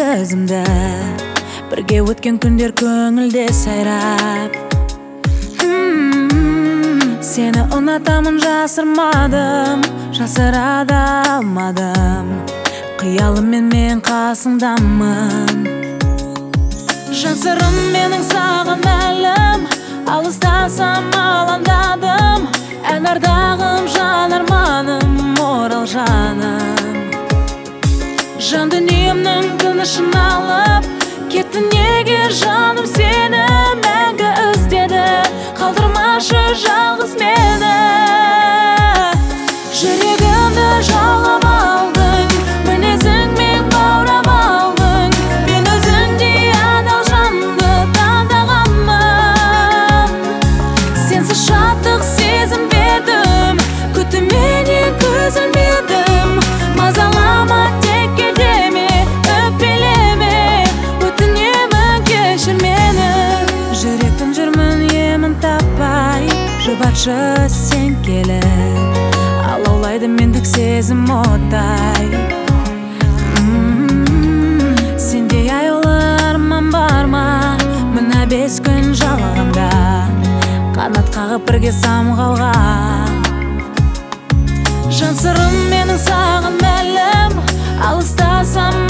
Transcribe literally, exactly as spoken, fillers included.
өзімді, бірге өткен күндер көңілде сайрап. Сені ұнатамын, жасырмадым, жасыра да алмадым. Қиялыммен мен қасыңдамын. Жасырым менің саған мәлім, алыстасам алаңдадым. Ән ардағым, жан арманым, орал жаным. Жан дүниемнің тынышын алып кетті неге жаным сені мәңгі іздеді. Қалдырмашы жалғыз мені. Жүрегімді жаулап алдың, мінезіңмен баурап алдың. Мен өзіңдей адал жанды таңдағанмын. Сенсіз шаттық сезім бердім, күтуменен көз ілмедім. Мазалама тек келдеме, өкпелеме, өтінемін кешір мені. Жүректің жүрмін емін таппай, жұбатшы сен келіп. Алаулайды мендік сезім оттай. Сендей аяулы арман бар ма? Мына бес күн жалғанда қанат қағып бірге самғауға. Жан сырым менің саған мәлім, алыстасам